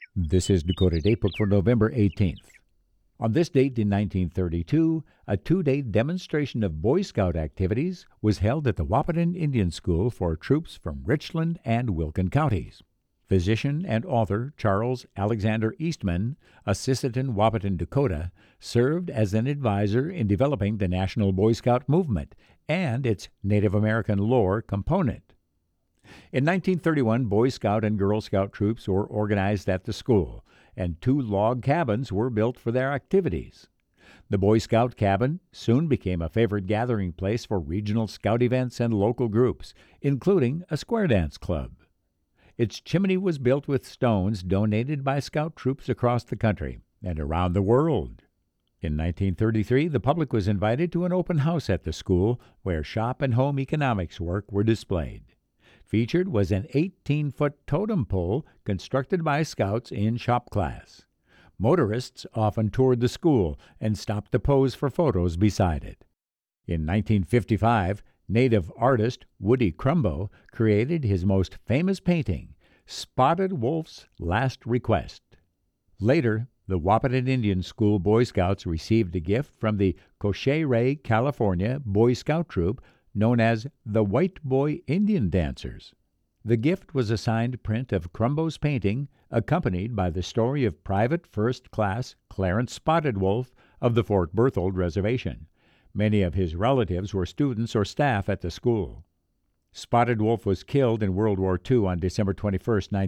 This is Dakota Datebook for November 18th. On this date in 1932, a two-day demonstration of Boy Scout activities was held at the Wahpeton Indian School for troops from Richland and Wilkin counties. Physician and author Charles Alexander Eastman, a Sisseton, Wahpeton, Dakota, served as an advisor in developing the National Boy Scout movement and its Native American lore component. In 1931, Boy Scout and Girl Scout troops were organized at the school, and two log cabins were built for their activities. The Boy Scout cabin soon became a favorite gathering place for regional Scout events and local groups, including a square dance club. Its chimney was built with stones donated by Scout troops across the country and around the world. In 1933, the public was invited to an open house at the school where shop and home economics work were displayed. Featured was an 18-foot totem pole constructed by Scouts in shop class. Motorists often toured the school and stopped to pose for photos beside it. In 1955, native artist Woody Crumbo created his most famous painting, Spotted Wolf's Last Request. Later, the Wahpeton Indian School Boy Scouts received a gift from the Cochee-Ray, California Boy Scout troop known as the White Boy Indian Dancers. The gift was a signed print of Crumbo's painting, accompanied by the story of Private First Class Clarence Spotted Wolf of the Fort Berthold Reservation. Many of his relatives were students or staff at the school. Spotted Wolf was killed in World War II on December 21,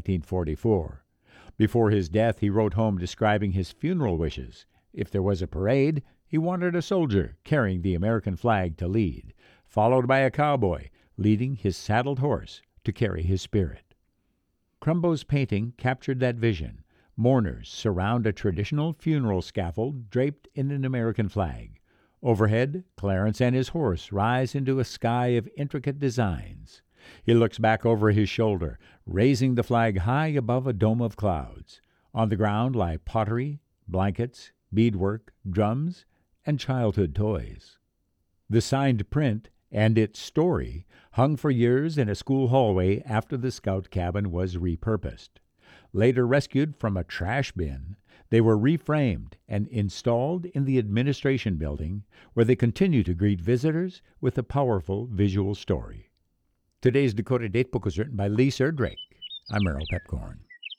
1944. Before his death, he wrote home describing his funeral wishes. If there was a parade, he wanted a soldier carrying the American flag to lead, followed by a cowboy leading his saddled horse to carry his spirit. Crumbo's painting captured that vision. Mourners surround a traditional funeral scaffold draped in an American flag. Overhead, Clarence and his horse rise into a sky of intricate designs. He looks back over his shoulder, raising the flag high above a dome of clouds. On the ground lie pottery, blankets, beadwork, drums, and childhood toys. The signed print and its story hung for years in a school hallway after the Scout cabin was repurposed. Later rescued from a trash bin, they were reframed and installed in the administration building, where they continue to greet visitors with a powerful visual story. Today's Dakota Datebook was written by Lee Serdrake. I'm Merrill Pepcorn.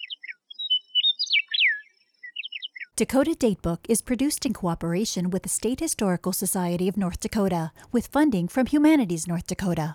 Dakota Datebook is produced in cooperation with the State Historical Society of North Dakota, with funding from Humanities North Dakota.